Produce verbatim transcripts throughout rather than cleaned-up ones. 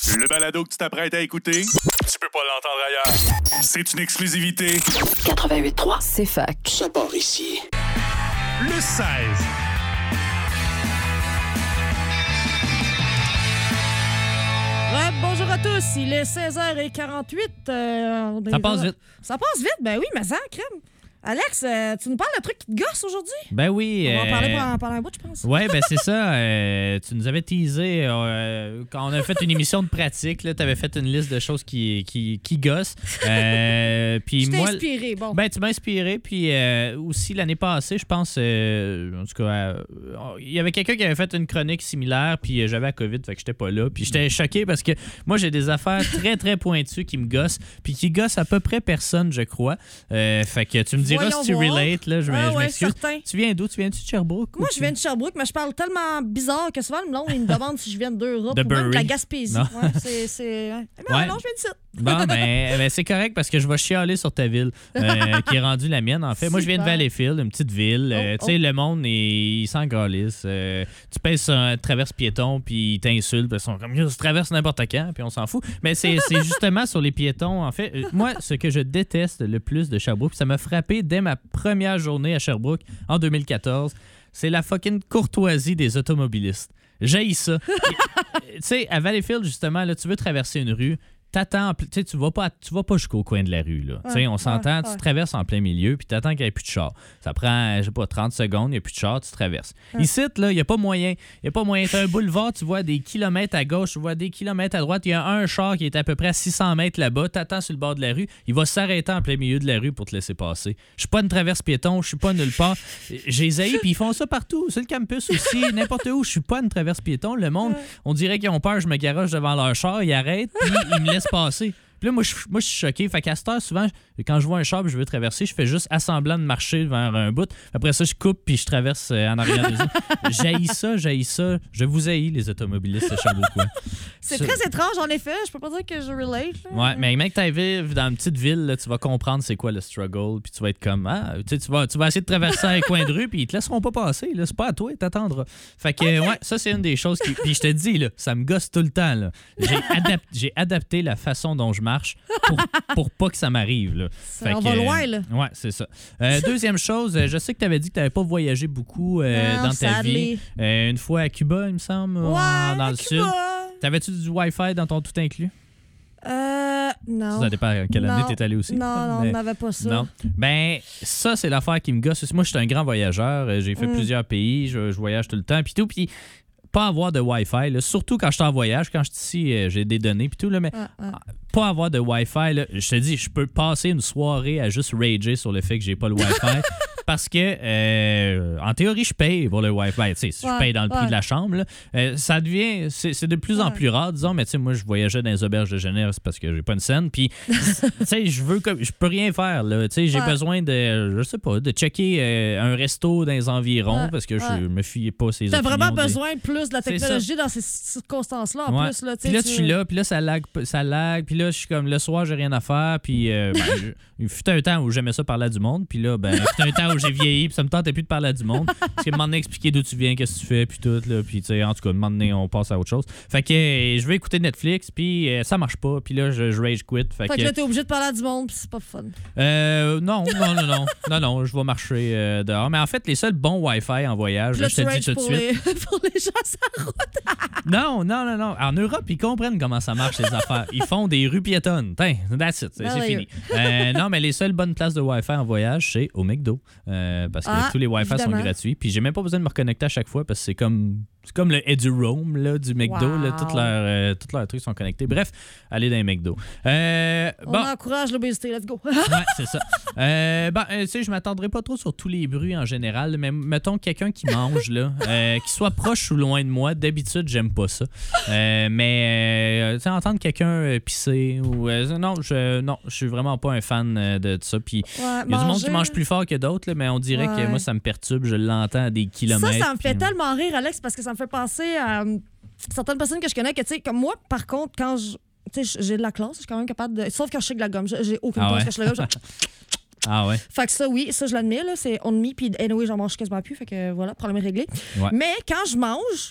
Le balado que tu t'apprêtes à écouter, tu peux pas l'entendre ailleurs. C'est une exclusivité. quatre-vingt-huit trois, C'est fac. ça part ici. Le seize. Ouais, bonjour à tous, il est seize heures quarante-huit. Euh, on est Ça passe là. vite. Ça passe vite, ben oui, mais ça, crème. Alex, euh, tu nous parles de trucs qui te gossent aujourd'hui? Ben oui. On va en euh, parler pendant, pendant un bout, je pense. Ouais, ben c'est ça. euh, tu nous avais teasé euh, quand on a fait une émission de pratique. Tu avais fait une liste de choses qui, qui, qui gossent. Euh, puis Je t'ai moi, inspiré, bon. Ben, tu m'as inspiré. Puis euh, aussi, l'année passée, je pense, euh, en tout cas, euh, il y avait quelqu'un qui avait fait une chronique similaire. Puis euh, j'avais la COVID, fait que j'étais pas là. Puis j'étais choqué parce que moi, j'ai des affaires très, très pointues qui me gossent. Puis qui gossent à peu près personne, je crois. Euh, fait que tu me diras Voyons si tu voir. relates. Là, je, Ah je ouais, m'excuse. certain. Tu viens d'où? Tu viens-tu de Sherbrooke? Moi, ou je tu- viens de Sherbrooke, mais je parle tellement bizarre que souvent, le monde, il me demande si je viens de Deux-Routes De ou même de la Bury. Gaspésie. Non. Ouais, c'est... c'est... Mais Ouais. non, je viens de ça. Bon, ben, ben, c'est correct parce que je vais chialer sur ta ville, euh, qui est rendue la mienne, en fait. Moi, je viens de Super. Valleyfield, une petite ville. Euh, Oh, tu sais, oh. le monde, il, il s'en calisse. Euh, tu pèses sur un traverse piéton, puis ils t'insultent, puis ils sont comme, tu traverses n'importe quand, puis on s'en fout. Mais c'est c'est justement sur les piétons, en fait. Euh, Moi, ce que je déteste le plus de Sherbrooke, puis ça m'a frappé dès ma première journée à Sherbrooke en deux mille quatorze, c'est la fucking courtoisie des automobilistes. J'haïs ça. Tu sais, à Valleyfield, justement, là, tu veux traverser une rue, t'attends, tu sais, tu vas pas, tu vas pas jusqu'au coin de la rue, là. Tu sais, on s'entend, ouais, tu ouais. traverses en plein milieu, puis t'attends qu'il n'y ait plus de char. Ça prend, je sais pas, trente secondes, il n'y a plus de char, tu traverses. Ici, là, il n'y a pas moyen. Il n'y a pas moyen. T'as un boulevard, tu vois des kilomètres à gauche, tu vois des kilomètres à droite. Il y a un char qui est à peu près à six cents mètres là-bas. T'attends sur le bord de la rue. Il va s'arrêter en plein milieu de la rue pour te laisser passer. Je suis pas une traverse piéton, je suis pas nulle part. J'ai essayé, puis ils font ça partout. Sur le campus aussi, n'importe où. Je suis pas une traverse piéton. Le monde, on dirait qu'ils ont peur, je me garoche devant leur char, ils arrêtent, puis ils me laissent passer. Puis là, moi, je, moi, je suis choqué. Fait qu'à cette heure, souvent, quand je vois un char et je veux traverser, je fais juste assemblant de marcher vers un bout. Après ça, je coupe puis je traverse euh, en arrière des autres. J'haïs ça, j'haïs ça. Je vous haïs, les automobilistes de Sherbrooke. C'est Ça- très étrange, en effet. Je peux pas dire que je relate. là. Ouais, mais mec, tu vivre dans une petite ville, là, tu vas comprendre c'est quoi le struggle, puis tu vas être comme, ah, tu sais, tu vas, tu vas essayer de traverser un coin de rue, puis ils te laisseront pas passer, là, c'est pas à toi, t'attendras. Fait que, ouais, ça, c'est une des choses qui. Puis je te dis, là, ça me gosse tout le temps, là. J'ai, adap- j'ai adapté la façon dont je marche pour, pour pas que ça m'arrive, là. Fait on que, va euh, loin, là. Ouais, c'est ça. Euh, deuxième chose, euh, je sais que tu avais dit que tu n'avais pas voyagé beaucoup euh, Non, dans ta sadly. vie. Euh, une fois à Cuba, il me semble, Ouais, en- dans à le Cuba. sud. T'avais-tu du Wi-Fi dans ton tout inclus? Euh, non. Ça dépend à quelle année Non. t'es allé aussi. Non, non, Mais- on n'avait pas ça. Non. Ben, ça, c'est l'affaire qui me gosse. Moi, je suis un grand voyageur. Euh, J'ai fait Mm. plusieurs pays. Je, je voyage tout le temps. Puis tout. Puis pas avoir de Wi-Fi, là, surtout quand je suis en voyage. Quand je suis ici, euh, j'ai des données. Puis tout, là, mais Ah, ah. pas avoir de Wi-Fi, là, je te dis, je peux passer une soirée à juste rager sur le fait que j'ai pas le Wi-Fi. Parce que, euh, en théorie, je paye pour le Wi-Fi. Tu sais, si Ouais, je paye dans le prix ouais. de la chambre, là, euh, ça devient. C'est c'est de plus en Ouais. plus rare, disons, mais tu sais, moi, je voyageais dans les auberges de jeunesse parce que j'ai pas une scène. Puis, tu sais, je veux comme. Je peux rien faire, là. Tu sais, j'ai Ouais. besoin de. Je sais pas, de checker euh, un resto dans les environs Ouais, parce que ouais. je me fiais pas ces T'as opinions vraiment des- besoin de plus de la C'est ça. technologie dans ces circonstances-là, en Ouais. plus. Là, tu Puis sais, là, tu- je suis là, puis là, ça lag, ça lag, puis là, je suis comme, le soir, j'ai rien à faire, puis euh, ben, je- il fut un temps où j'aimais ça parler à du monde, puis là, ben, il fut un temps où j'ai vieilli, puis ça me tentait plus de parler à du monde, parce que m'en expliquer d'où tu viens, qu'est-ce que tu fais, puis tout, là, puis tu sais, en tout cas, un moment donné, on passe à autre chose. Fait que euh, je vais écouter Netflix, puis euh, ça marche pas, puis là, je, je rage quit. Fait, Fait que que, là, t'es obligé de parler à du monde, puis c'est pas fun. euh, non, non, non, non, non, non, je vais marcher euh, dehors, mais en fait, les seuls bons Wi-Fi en voyage, Puis là, là, je tu te le dis rages tout de pour suite. les, pour les gens sur la route. Non, non, non, non. En Europe, ils comprennent comment ça marche, les affaires. Ils font des rues piétonnes. Tain, that's it. C'est c'est Merveilleux. fini. Euh, non, mais les seules bonnes places de Wi-Fi en voyage, c'est au McDo. Euh, parce que Ah, tous les Wi-Fi évidemment. sont gratuits. Puis j'ai même pas besoin de me reconnecter à chaque fois parce que c'est comme. C'est comme le EduRoam là, du McDo. Wow. Là, tous leurs euh, tous leurs trucs sont connectés. Bref, allez dans les McDo. Euh, On bon, encourage l'obésité, let's go. ouais, c'est ça. Euh, ben, euh, tu sais, je m'attendrai pas trop sur tous les bruits en général, mais mettons quelqu'un qui mange, là, euh, qui soit proche ou loin de moi. D'habitude, j'aime pas ça. Euh, mais, euh, tu sais, entendre quelqu'un euh, pisser ou. euh, non, je non, je suis vraiment pas un fan euh, de, de ça. Puis, Ouais, il y a du monde manger, qui mange plus fort que d'autres, là, mais on dirait que Ouais. moi, ça me perturbe. Je l'entends à des kilomètres. Ça, ça me fait puis- tellement rire, Alex, parce que ça me fait penser à euh, certaines personnes que je connais que, tu sais, comme moi, par contre, quand je. Tu sais, j'ai de la classe, je suis quand même capable de. Sauf quand je sais que la gomme, j'ai j'ai aucune Ah classe ouais? quand je suis la gomme. je- Ah ouais. Fait que ça, oui, ça, je l'admets, là, c'est on me, puis anyway, j'en mange quasiment plus, fait que voilà, problème réglé. Ouais. Mais quand je mange,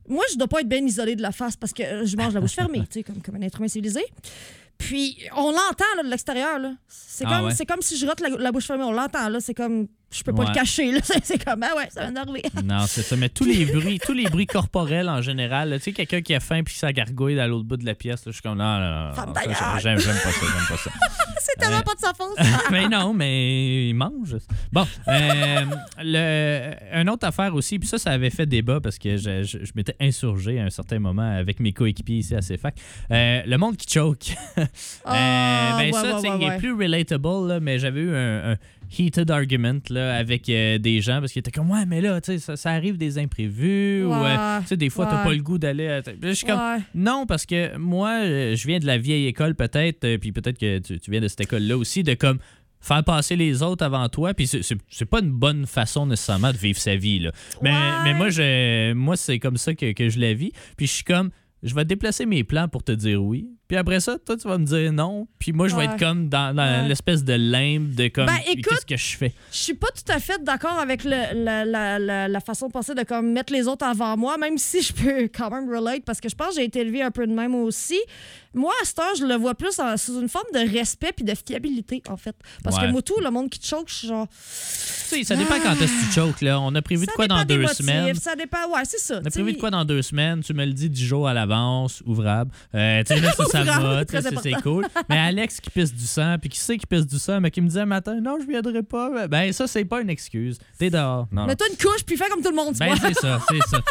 moi, je dois pas être bien isolée de la face parce que je mange la bouche fermée, tu sais, comme, comme un être humain civilisé. Puis, on l'entend là, de l'extérieur. Là. C'est, Ah comme, ouais. c'est comme si je rote la, la bouche fermée. On l'entend. Là. C'est comme. Je peux pas Ouais. le cacher. Là. C'est, c'est comme. Ah ouais, ça vient d'arriver. Non, c'est ça. Mais tous les bruits, tous les bruits corporels en général, là, tu sais, quelqu'un qui a faim puis ça gargouille à l'autre bout de la pièce, là, je suis comme, non, non, non, Ferme non, ta ça, gueule. j'aime, j'aime pas ça, j'aime pas ça. C'est tellement Euh, pas de sa faute. mais non, mais il mange. Bon, euh, le, une autre affaire aussi, puis ça, ça avait fait débat parce que je, je, je m'étais insurgé à un certain moment avec mes coéquipiers ici à C F A C. Euh, le monde qui choke. Ah, ben ouais, ça, ouais, tu sais, ouais, il est ouais. plus relatable, là, mais j'avais eu un, un heated argument là, avec euh, des gens parce qu'ils étaient comme, ouais, mais là, tu sais, ça, ça arrive des imprévus ou, Ouais, euh, tu sais, des fois, t'as ouais. pas le goût d'aller. À... Puis là, je suis comme, Ouais. non, parce que moi, euh, je viens de la vieille école peut-être, euh, puis peut-être que tu, tu viens de cette école-là aussi, de comme faire passer les autres avant toi, puis c'est, c'est, c'est pas une bonne façon nécessairement de vivre sa vie, là. Mais, Ouais. mais moi, je, moi, c'est comme ça que, que je la vis, puis je suis comme, je vais déplacer mes plans pour te dire oui, puis après ça, toi, tu vas me dire non, puis moi, je vais Ouais. être comme dans, dans Ouais. l'espèce de limbe de comme, Ben, écoute, qu'est-ce que je fais? Je suis pas tout à fait d'accord avec le- la, la, la, la façon de penser de comme mettre les autres avant moi, même si je peux quand même relate, parce que je pense que j'ai été élevée un peu de même aussi. Moi, à cette heure, je le vois plus en- sous une forme de respect puis de fiabilité, en fait. Parce Ouais. que moi, tout, le monde qui te choke, je suis genre... Tu sais, ça dépend quand est-ce que tu choques, là. On a prévu de Ça quoi dépend dans des deux motifs, semaines? Ça dépend, ouais, c'est ça. On a tu sais. prévu de quoi dans deux semaines? Tu me le dis dix jours à l'avance, ouvrable. Euh, tu sais, là, ça, ça Ouvrable, va, très tu sais, c'est, c'est important. cool. Mais Alex qui pisse du sang, puis qui sait qu'il pisse du sang, mais qui me disait un matin, non, je viendrai pas. Ben, ça, c'est pas une excuse. T'es dehors. Non, non. Mets-toi une couche puis fais comme tout le monde, tu Ben, vois. c'est ça, c'est ça.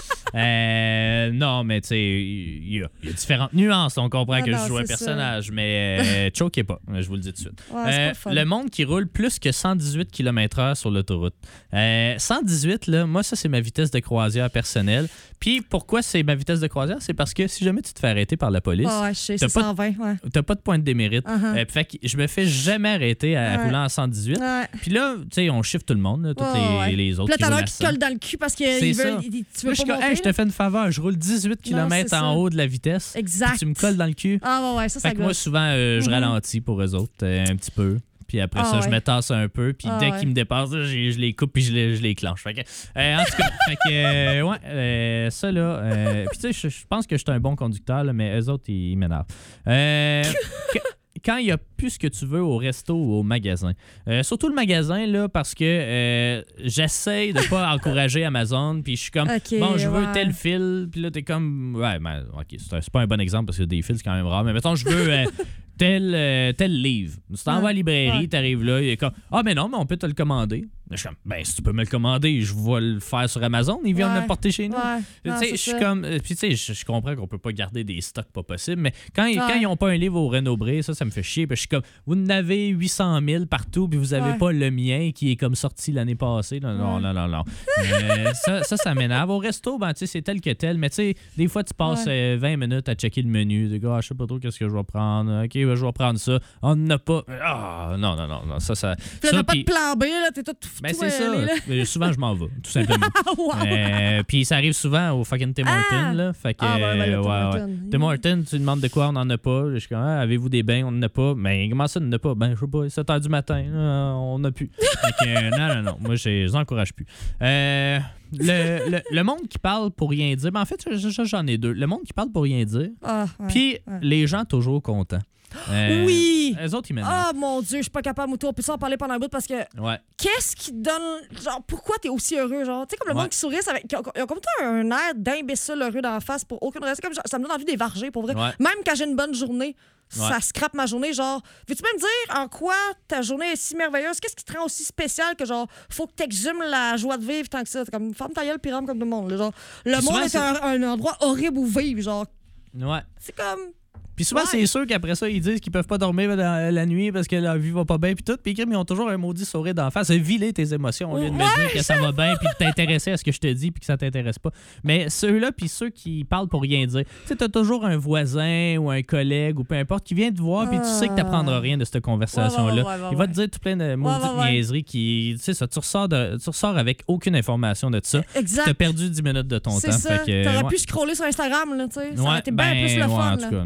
Euh, non, mais tu sais, il y, a- il y a différentes nuances. On comprend Ah que non, je joue un c'est personnage, mais euh, choquez pas, je vous le dis tout de suite. Ouais, c'est pas Euh, le fun. le monde qui roule plus que cent dix-huit kilomètres heure sur l'autoroute. Euh, cent dix-huit, là, moi, ça, c'est ma vitesse de croisière personnelle. Puis pourquoi c'est ma vitesse de croisière? C'est parce que si jamais tu te fais arrêter par la police, Ah ouais, je sais, t'as c'est pas de- cent vingt, ouais. t'as pas de point de démérite. Uh-huh. Euh, fait que je me fais jamais arrêter à, Ouais. rouler en cent dix-huit. Ouais. Puis là, tu sais, on chiffre tout le monde, là, tous Ouais, les, ouais. les autres Puis là, qui t'as roulent l'un à qui te cent. colle dans le cul parce que C'est il ça. veut, il- il- tu veux Là, je suis pas comme, monter. hey, je te là. fais une faveur, je roule dix-huit kilomètres c'est en ça. haut de la vitesse. Exact. Puis tu me colles dans le cul. Ah ouais, ouais, ça, ça Fait que moi, gosse. souvent, euh, je Mhm. ralentis pour eux autres, euh, un petit peu. Puis après Ah ça, je ouais. me tasse un peu. Puis Ah dès ouais. qu'ils me dépassent, là, je, je les coupe puis je les, je les clenche. Fait que, euh, en tout cas, fait que, euh, ouais, euh, ça là. euh, puis tu sais, je, je pense que je suis un bon conducteur, là, mais eux autres, ils, ils m'énervent. Euh, que- quand il n'y a plus ce que tu veux au resto ou au magasin. Euh, surtout le magasin, là, parce que euh, j'essaye de pas encourager Amazon, puis je suis comme, Ok, bon, je veux ouais. tel fil, puis là, t'es comme, ouais, ben, ok, c'est, un- c'est pas un bon exemple parce que des fils, c'est quand même rare, mais mettons, je veux euh, tel, euh, tel livre. Tu t'en Ouais, vas à la librairie, ouais. t'arrives là, il est comme, ah, mais non, mais on peut te le commander. Je suis comme, ben, si tu peux me le commander, je vais le faire sur Amazon, ils viennent Ouais. me le porter chez nous. Ouais. Tu Non, sais, c'est je suis ça. comme. euh, Puis, tu sais, je je comprends qu'on peut pas garder des stocks pas possibles, mais quand, ils- Ouais. quand ils ont pas un livre au Renaud-Bré, ça, ça me fait chier. Puis, je suis comme, vous en avez huit cent mille partout, puis vous avez Ouais. pas le mien qui est comme sorti l'année passée. Non, non, Ouais. non, non. non. Euh, ça, ça, ça m'énerve. Au resto, ben, tu sais, c'est tel que tel, mais tu sais, des fois, tu passes Ouais. euh, vingt minutes à checker le menu. Tu dis, ah, je sais pas trop qu'est-ce que je vais prendre. Ok, ben, je vais prendre ça. On n'a pas. Ah, non, non, non, non. Ça, ça. Puis là, ça, t'as pas puis- de plan B, là, t'es tout, tout ben, tout c'est ça. allé, là. Euh, Souvent, je m'en vais, tout simplement. Ah, wow. Euh, Puis ça arrive souvent au fucking Tim Ah! Hortons, là. Fait que, Ah, ben, ben, le euh, Tim ouais, Hortons. ouais. Tim Hortons, tu demandes de quoi, on n'en a pas. Je suis comme, ah, avez-vous des bains, on n'en a pas. Mais comment ça, on n'en a pas? Ben, je sais pas, sept heures du matin, là, on n'a plus. Fait que, euh, non, non, non, moi, je les encourage plus. Euh, le, le, le monde qui parle pour rien dire, ben, en fait, je- je- j'en ai deux. Le monde qui parle pour rien dire, Ah, ouais, puis ouais. les gens toujours contents. Euh, Oui! Les autres, ils m'énervent. Ah, mon Dieu, je suis pas capable, Moutou. On peut s'en parler pendant un bout parce que Ouais. qu'est-ce qui te donne. Genre, pourquoi t'es aussi heureux? Genre, tu sais, comme le Ouais. monde qui sourit, ça, ils ont ils ont comme toi un air d'imbécile heureux dans la face pour aucune raison. Comme, genre, ça me donne envie de les varger, pour vrai. Ouais. Même quand j'ai une bonne journée, ça Ouais. scrape ma journée. Genre, veux-tu même dire en quoi ta journée est si merveilleuse? Qu'est-ce qui te rend aussi spécial que, genre, faut que t'exhumes la joie de vivre tant que ça? C'est comme, ferme ta gueule puis rentre comme tout le monde. là. Genre, le Puis monde souvent, est c'est- un, un endroit horrible où vivre. Genre, Ouais. c'est comme. Puis souvent, Ouais. c'est sûr qu'après ça, ils disent qu'ils peuvent pas dormir dans la nuit parce que leur vie va pas bien puis tout. Puis ils ont toujours un maudit sourire d'en face. Viler tes émotions au lieu de me Ouais, dire que ça va bien puis de t'intéresser à ce que je te dis puis que ça t'intéresse pas. Mais ceux-là, puis ceux qui parlent pour rien dire. Tu sais, t'as toujours un voisin ou un collègue ou peu importe qui vient te voir puis tu sais que t'apprendras rien de cette conversation-là. Ouais, ouais, ouais, ouais, Il va ouais. te dire tout plein de maudites ouais, ouais. niaiseries qui... Tu sais ça, tu ressors, de, tu ressors avec aucune information de ça. Exact. T'as perdu dix minutes de ton C'est temps. ça. Fait que, T'aurais ouais. pu scroller sur Instagram, là, tu sais. Ça Ouais, aurait été bien ben, plus le ouais, fun. en là. tout cas, non, ça,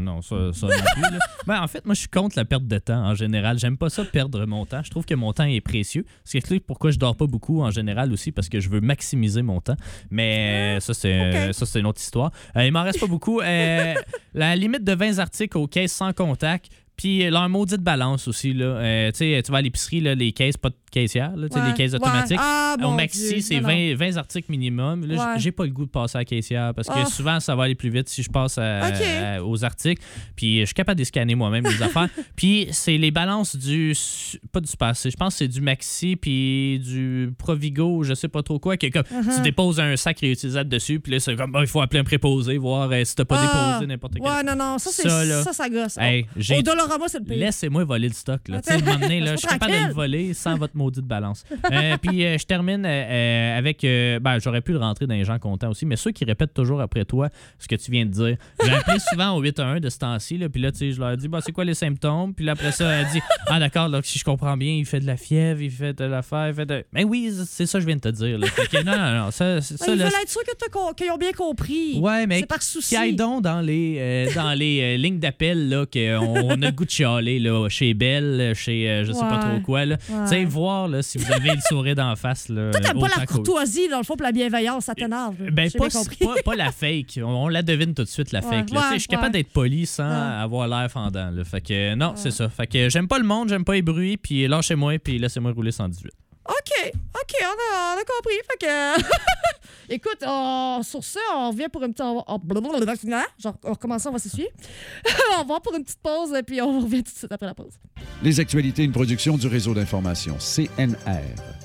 ça, ça non plus. Là. Ben, en fait, moi, je suis contre la perte de temps en général. J'aime pas ça perdre mon temps. Je trouve que mon temps est précieux. Ce qui explique pourquoi je dors pas beaucoup en général aussi, parce que je veux maximiser mon temps. Mais euh, ça, c'est, okay. euh, ça, c'est une autre histoire. Euh, il m'en reste pas beaucoup. Euh, la limite de vingt articles aux caisses sans contact. Puis leur maudite balance aussi. Là. Euh, tu sais, tu vas à l'épicerie, là, les caisses, pas de caissière, là, ouais, les caisses automatiques. Ouais. Ah, Au maxi, Dieu, c'est vingt, vingt articles minimum. Là, ouais. J'ai pas le goût de passer à la caissière parce que oh. souvent, ça va aller plus vite si je passe à, okay. à, aux articles. Puis je suis capable de scanner moi-même les affaires. Puis c'est les balances du... Pas du passé, je pense que c'est du maxi puis du Provigo, je sais pas trop quoi, que comme uh-huh. tu déposes un sac réutilisable dessus, puis là, c'est comme, oh, il faut appeler un préposé, voir euh, si t'as pas ah. déposé n'importe quel. Ouais, non, non, ça, c'est, ça, là, ça, ça gosse. Hey, Au Dollarama, c'est le pire. Laissez-moi voler le stock. Là. À un moment donné, là, je suis capable de le voler sans votre maudite balance. Euh, puis euh, je termine euh, avec... Euh, ben, j'aurais pu le rentrer dans les gens contents aussi, mais ceux qui répètent toujours après toi ce que tu viens de dire. J'ai appelé souvent au huit un un de ce temps-ci, là, puis là, tu sais, je leur dis, bah, c'est quoi les symptômes? Puis là, après ça, elle dit, ah, d'accord, là, si je comprends bien, il fait de la fièvre, il fait de l'affaire, il fait de... Mais oui, c'est ça que je viens de te dire. Là. Fait que, non, non, non, ça, ça, il là, veulent être sûr que qu'ils ont bien compris. Ouais, mais c'est par souci. Qui aille donc dans les, euh, dans les euh, lignes d'appel, là, qu'on a le goût de chialer, là, chez Belle, chez euh, je sais ouais. pas trop quoi, là. Ouais. Tu sais, voir, là, si vous avez le sourire d'en face, là. Toi, t'aimes pas la courtoisie, dans le fond, pour la bienveillance, ça t'énerve. Ben, pas, pas, pas la fake. On, on la devine tout de suite, la ouais. fake. Là. Ouais, je suis capable ouais. d'être poli sans ouais. avoir l'air fendant, là. Fait que, non, ouais. c'est ça. Fait que j'aime pas le monde, j'aime pas les bruits, puis lâchez-moi, puis laissez-moi rouler cent dix-huit. OK, OK, on a, on a compris. Fait que... Écoute, on, sur ça, on revient pour une petite... On, on, genre, on recommence, on va s'essuyer. On va pour une petite pause, puis on revient tout de suite après la pause. Les actualités, une production du réseau d'information C N R.